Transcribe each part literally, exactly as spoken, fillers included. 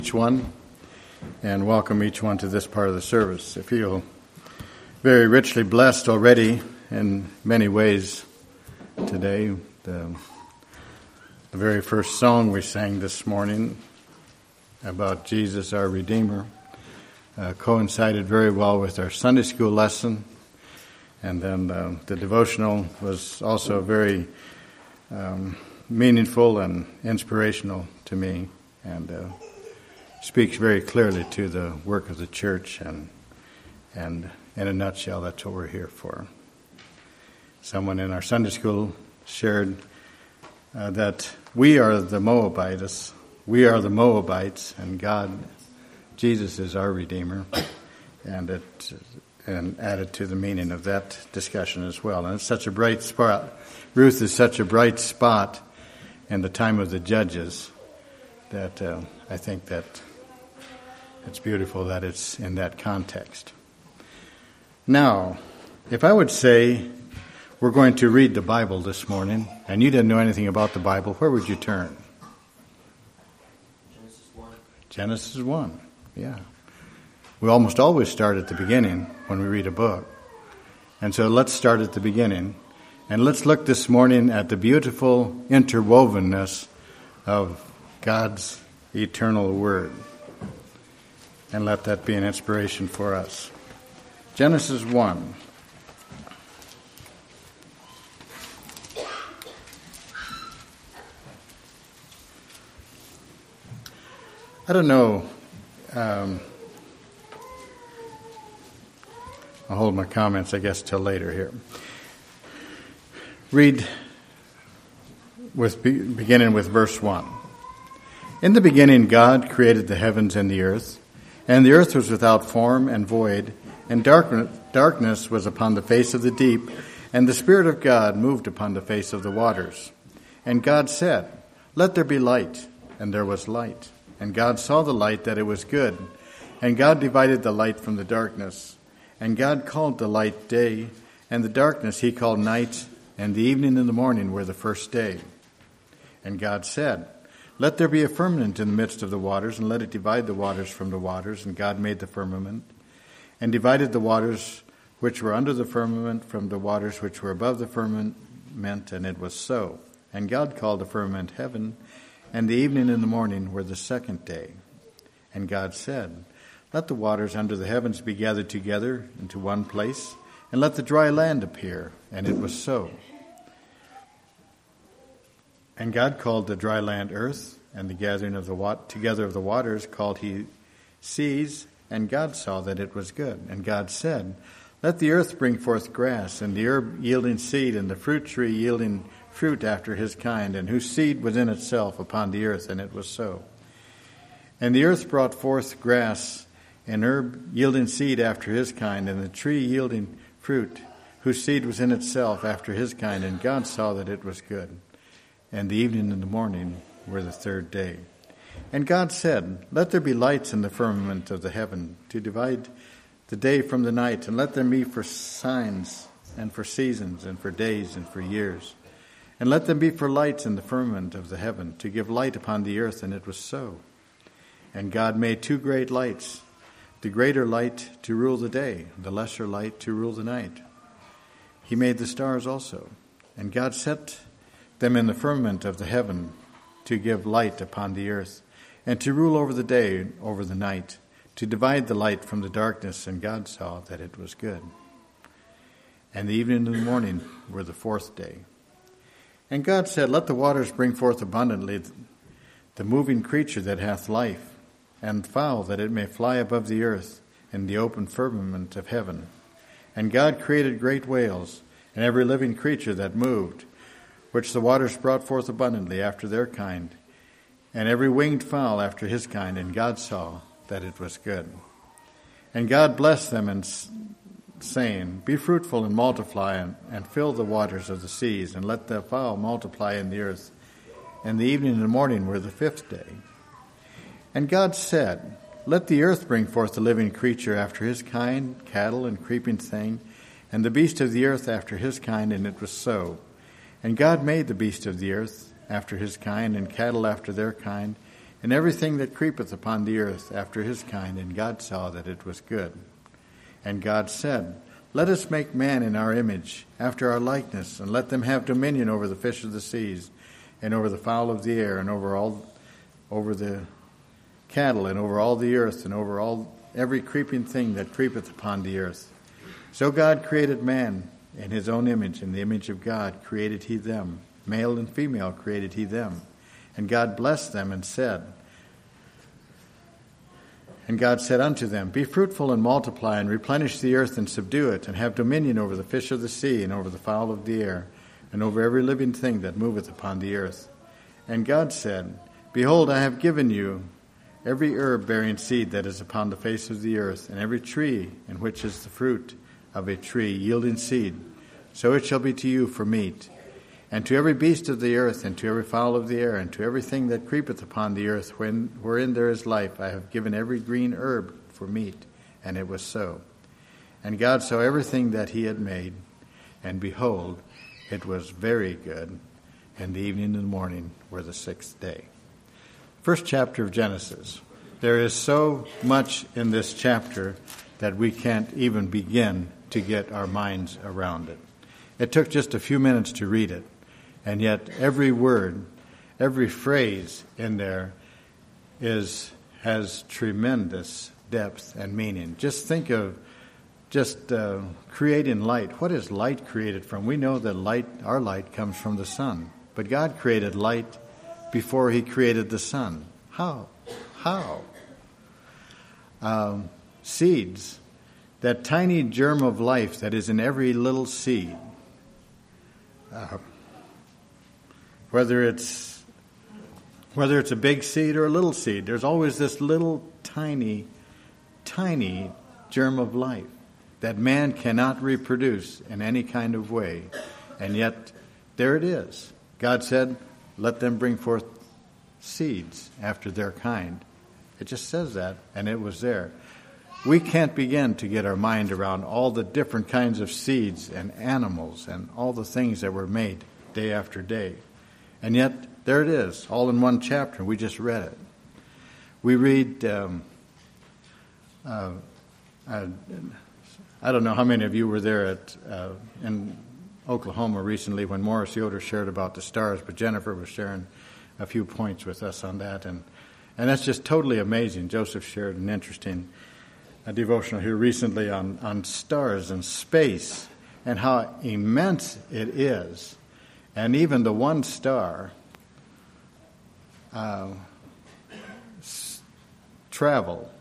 Each one, and welcome each one to this part of the service. I feel very richly blessed already in many ways today. The, the very first song we sang this morning about Jesus, our Redeemer, uh, coincided very well with our Sunday school lesson, and then uh, the devotional was also very um, meaningful and inspirational to me, and uh, speaks very clearly to the work of the church, and and in a nutshell, that's what we're here for. Someone in our Sunday school shared uh, that we are the Moabites, we are the Moabites, and God, Jesus is our Redeemer, and it and added to the meaning of that discussion as well. And it's such a bright spot. Ruth is such a bright spot in the time of the judges that uh, I think that it's beautiful that it's in that context. Now, if I would say we're going to read the Bible this morning, and you didn't know anything about the Bible, where would you turn? Genesis one. Genesis one, yeah. We almost always start at the beginning when we read a book. And so let's start at the beginning. And let's look this morning at the beautiful interwovenness of God's eternal Word. And let that be an inspiration for us. Genesis one. I don't know. Um, I'll hold my comments, I guess, till later here. Read with beginning with verse one. In the beginning, God created the heavens and the earth. And the earth was without form and void, and darkness was upon the face of the deep, and the Spirit of God moved upon the face of the waters. And God said, "Let there be light," and there was light. And God saw the light that it was good, and God divided the light from the darkness. And God called the light day, and the darkness he called night, and the evening and the morning were the first day. And God said, "Let there be a firmament in the midst of the waters, and let it divide the waters from the waters." And God made the firmament, and divided the waters which were under the firmament from the waters which were above the firmament, and it was so. And God called the firmament heaven, and the evening and the morning were the second day. And God said, "Let the waters under the heavens be gathered together into one place, and let the dry land appear." And it was so. And God called the dry land earth, and the gathering of the wat- together of the waters called he seas. And God saw that it was good. And God said, "Let the earth bring forth grass, and the herb yielding seed, and the fruit tree yielding fruit after his kind, and whose seed was in itself upon the earth." And it was so. And the earth brought forth grass, and herb yielding seed after his kind, and the tree yielding fruit, whose seed was in itself after his kind. And God saw that it was good. And the evening and the morning were the third day. And God said, "Let there be lights in the firmament of the heaven, to divide the day from the night, and let them be for signs, and for seasons, and for days, and for years. And let them be for lights in the firmament of the heaven, to give light upon the earth." And it was so. And God made two great lights, the greater light to rule the day, the lesser light to rule the night. He made the stars also. And God set them in the firmament of the heaven to give light upon the earth, and to rule over the day, over the night, to divide the light from the darkness. And God saw that it was good. And the evening and the morning were the fourth day. And God said, "Let the waters bring forth abundantly the moving creature that hath life, and fowl that it may fly above the earth in the open firmament of heaven." And God created great whales, and every living creature that moved, which the waters brought forth abundantly after their kind, and every winged fowl after his kind. And God saw that it was good. And God blessed them, and saying, "Be fruitful and multiply, and, and fill the waters of the seas, and let the fowl multiply in the earth." And the evening and the morning were the fifth day. And God said, "Let the earth bring forth a living creature after his kind, cattle and creeping thing, and the beast of the earth after his kind." And it was so. And God made the beast of the earth after his kind, and cattle after their kind, and everything that creepeth upon the earth after his kind, and God saw that it was good. And God said, Let us make man in our image, after our likeness, and let them have dominion over the fish of the seas, and over the fowl of the air, and over all, over the cattle, and over all the earth, and over all every creeping thing that creepeth upon the earth. So God created man in his own image, in the image of God created he them. Male and female created he them. And God blessed them and said, And God said unto them, Be fruitful and multiply, and replenish the earth and subdue it, and have dominion over the fish of the sea, and over the fowl of the air, and over every living thing that moveth upon the earth. And God said, Behold, I have given you every herb bearing seed that is upon the face of the earth, and every tree in which is the fruit of a tree yielding seed. So it shall be to you for meat. And to every beast of the earth, and to every fowl of the air, and to everything that creepeth upon the earth, when, wherein there is life, I have given every green herb for meat. And it was so. And God saw everything that he had made, and behold, it was very good. And the evening and the morning were the sixth day. First chapter of Genesis. There is so much in this chapter that we can't even begin to get our minds around it. It took just a few minutes to read it. And yet every word, every phrase in there is has tremendous depth and meaning. Just think of just uh, creating light. What is light created from? We know that light, our light, comes from the sun. But God created light before he created the sun. How? How? Um, seeds. That tiny germ of life that is in every little seed. Uh, Whether it's whether it's a big seed or a little seed, there's always this little tiny, tiny germ of life that man cannot reproduce in any kind of way. And yet, there it is. God said, let them bring forth seeds after their kind. It just says that, and it was there. We can't begin to get our mind around all the different kinds of seeds and animals and all the things that were made day after day. And yet, there it is, all in one chapter. We just read it. We read, um, uh, uh, I don't know how many of you were there at uh, in Oklahoma recently when Morris Yoder shared about the stars, but Jennifer was sharing a few points with us on that. And, and that's just totally amazing. Joseph shared an interesting uh, devotional here recently on, on stars and space and how immense it is. And even the one star uh, s- travel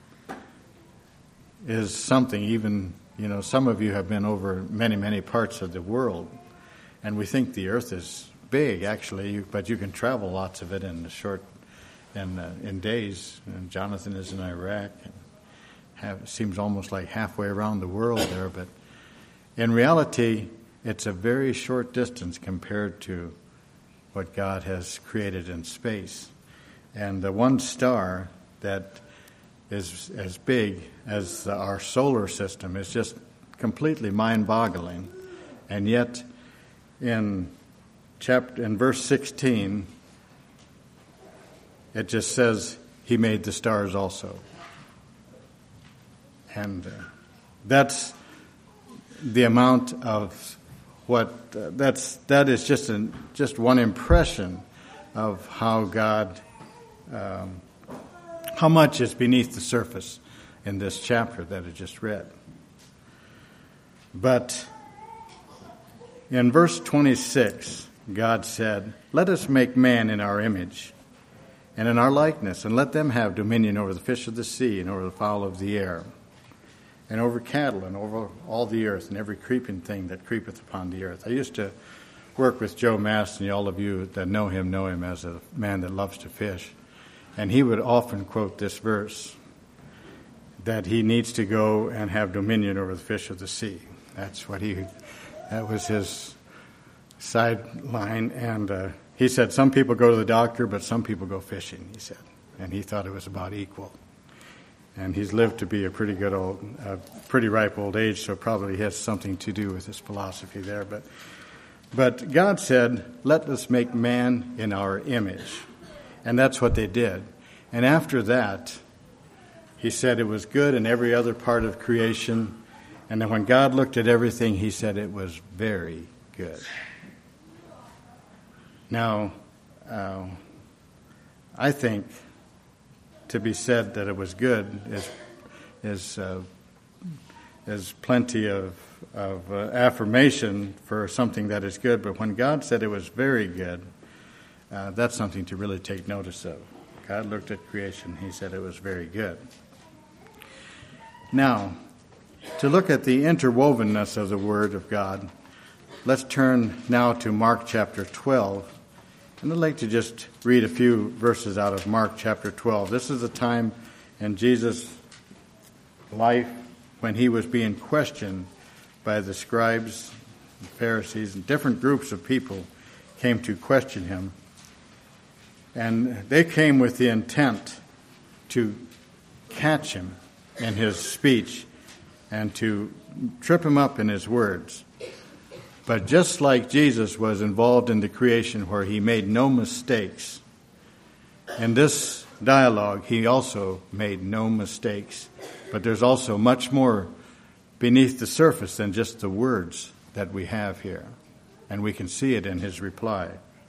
is something. Even, you know, some of you have been over many, many parts of the world, and we think the Earth is big, actually, but you can travel lots of it in a short, in uh, in days. And Jonathan is in Iraq, and have, it seems almost like halfway around the world there, but in reality, it's a very short distance compared to what God has created in space. And the one star that is as big as the, our solar system is just completely mind-boggling. And yet, in chapter in verse sixteen, it just says, He made the stars also. And uh, that's the amount of what uh, that's that is just an just one impression of how God um, how much is beneath the surface in this chapter that I just read. But in verse twenty-six, God said, "Let us make man in our image, and in our likeness, and let them have dominion over the fish of the sea, and over the fowl of the air, and over cattle, and over all the earth, and every creeping thing that creepeth upon the earth." I used to work with Joe Maston. All of you that know him know him as a man that loves to fish. And he would often quote this verse, that he needs to go and have dominion over the fish of the sea. That's what he, that was his sideline. And uh, he said, some people go to the doctor, but some people go fishing, he said. And he thought it was about equal. And he's lived to be a pretty good old, uh, pretty ripe old age, so probably has something to do with his philosophy there. But, but God said, let us make man in our image. And that's what they did. And after that, he said it was good in every other part of creation. And then when God looked at everything, he said it was very good. Now, uh, I think to be said that it was good is is uh, is plenty of of uh, affirmation for something that is good. But when God said it was very good, uh, that's something to really take notice of. God looked at creation; he said it was very good. Now, to look at the interwovenness of the Word of God, let's turn now to Mark chapter twelve. And I'd like to just read a few verses out of Mark chapter twelve. This is a time in Jesus' life when he was being questioned by the scribes, and Pharisees, and different groups of people came to question him. And they came with the intent to catch him in his speech and to trip him up in his words. But just like Jesus was involved in the creation where he made no mistakes, in this dialogue he also made no mistakes. But there's also much more beneath the surface than just the words that we have here. And we can see it in his reply.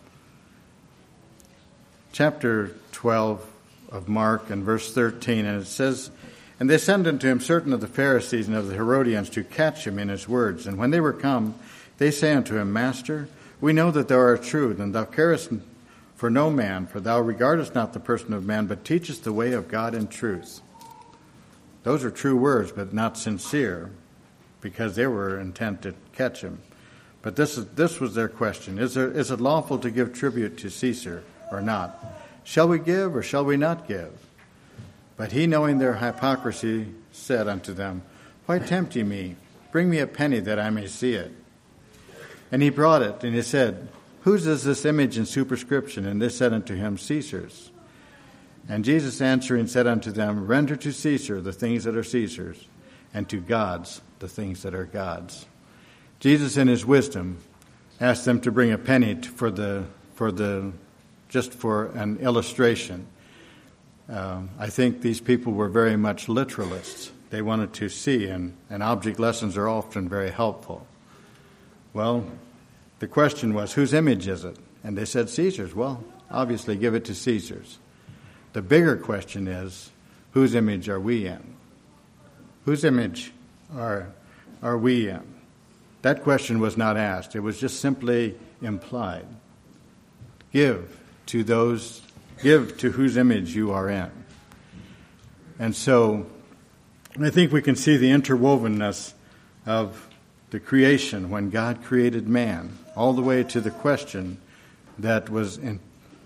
Chapter twelve of Mark and verse thirteen, and it says, "And they sent unto him certain of the Pharisees and of the Herodians to catch him in his words. And when they were come, they say unto him, Master, we know that thou art true, and thou carest for no man, for thou regardest not the person of man, but teachest the way of God in truth." Those are true words, but not sincere, because they were intent to catch him. But this is this was their question: Is there is it lawful to give tribute to Caesar or not? Shall we give or shall we not give? But he, knowing their hypocrisy, said unto them, Why tempt ye me? Bring me a penny that I may see it. And he brought it, and he said, Whose is this image and superscription? And they said unto him, Caesar's. And Jesus answering said unto them, Render to Caesar the things that are Caesar's, and to God's the things that are God's. Jesus, in his wisdom, asked them to bring a penny for the for the just for an illustration. Um, I think these people were very much literalists. They wanted to see, and, and object lessons are often very helpful. Well, the question was, whose image is it? And they said Caesar's. Well, obviously give it to Caesar's. The bigger question is, whose image are we in? Whose image are, are we in? That question was not asked. It was just simply implied. Give to those, give to whose image you are in. And so I think we can see the interwovenness of the creation when God created man, all the way to the question that was in,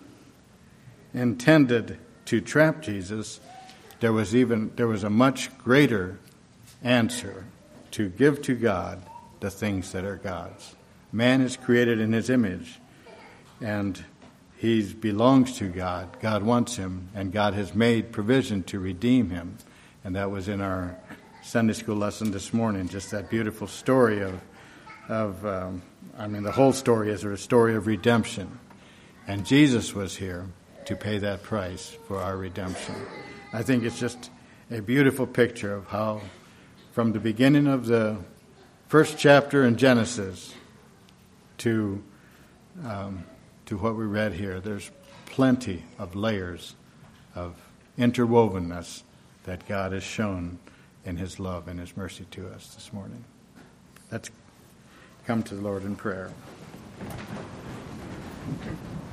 intended to trap Jesus. There was even there was a much greater answer: to give to God the things that are God's. Man is created in his image, and he belongs to God. God wants him, and God has made provision to redeem him. And that was in our Sunday school lesson this morning, just that beautiful story of, of um, I mean, the whole story is a story of redemption. And Jesus was here to pay that price for our redemption. I think it's just a beautiful picture of how, from the beginning of the first chapter in Genesis to um, to what we read here, there's plenty of layers of interwovenness that God has shown in his love and his mercy to us this morning. Let's come to the Lord in prayer.